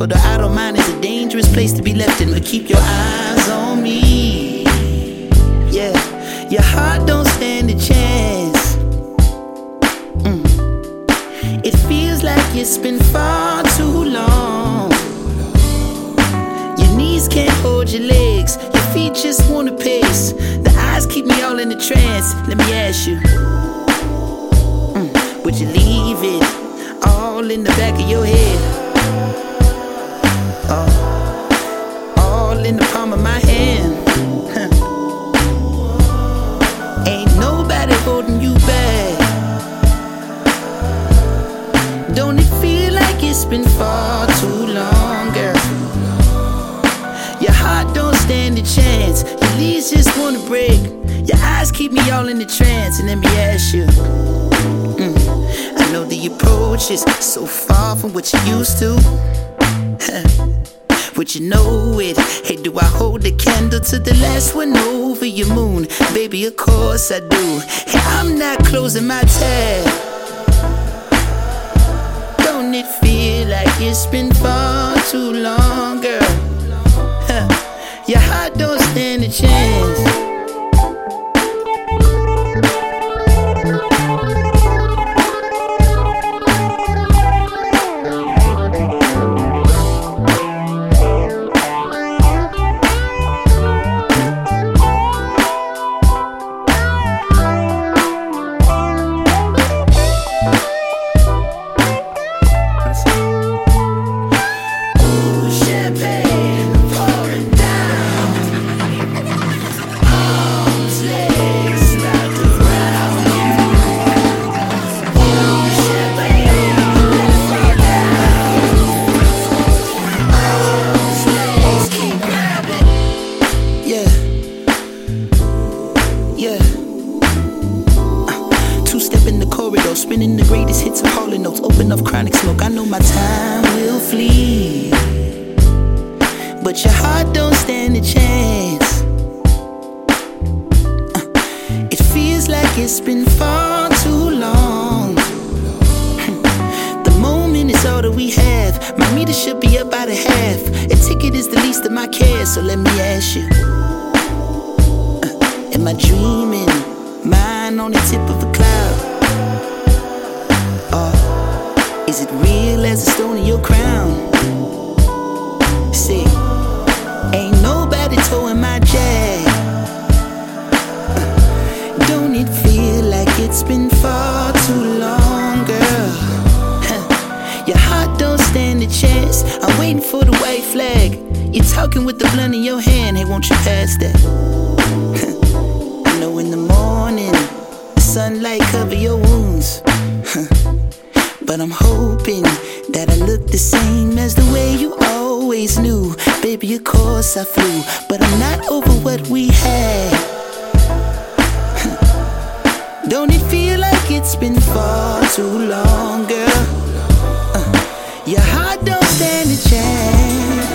For the I don't mind is a dangerous place to be left in, but keep your eyes on me. Yeah, your heart don't stand a chance. It feels like it's been far too long. Your knees can't hold your legs, your feet just wanna pace. The eyes keep me all in a trance. Let me ask you, would you leave it all in the back of your head? All in the palm of my hand. Ain't nobody holding you back. Don't it feel like it's been far too long, girl? Your heart don't stand a chance, your knees just wanna break. Your eyes keep me all in the trance. And let me ask you, I know the approach is so far from what you used to. Would you know it? Hey, do I hold the candle to the last one over your moon? Baby, of course I do. Hey, I'm not closing my tab. Don't it feel like it's been far too long, girl? Your heart don't stand a chance. Spinning the greatest hits of Hall & Oates, open up chronic smoke. I know my time will flee, but your heart don't stand a chance. It feels like it's been far too long. The moment is all that we have. My meter should be up by the half. A ticket is the least of my cares. So let me ask you, am I dreaming? Mine on the tip of a cloud. Is it real as a stone in your crown? See, ain't nobody towing my jag. Don't it feel like it's been far too long, girl? Your heart don't stand a chance. I'm waiting for the white flag. You're talking with the blunt in your hand. Hey, won't you pass that? I know in the morning the sunlight cover your wounds. But I'm hoping that I look the same as the way you always knew. Baby, of course I flew, but I'm not over what we had. Don't it feel like it's been far too long, girl? Your heart don't stand a chance.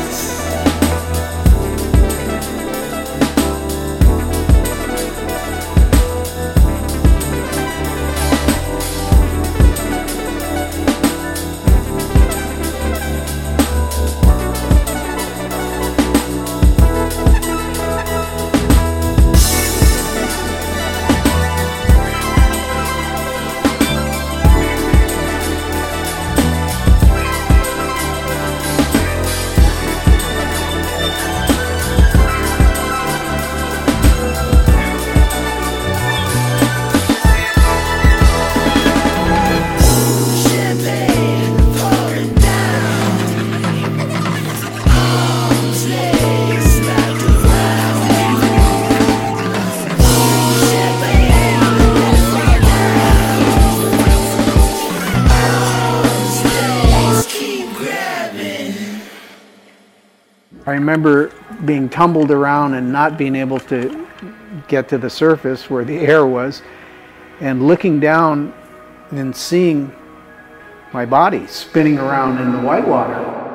I remember being tumbled around and not being able to get to the surface where the air was, and looking down and seeing my body spinning around in the white water.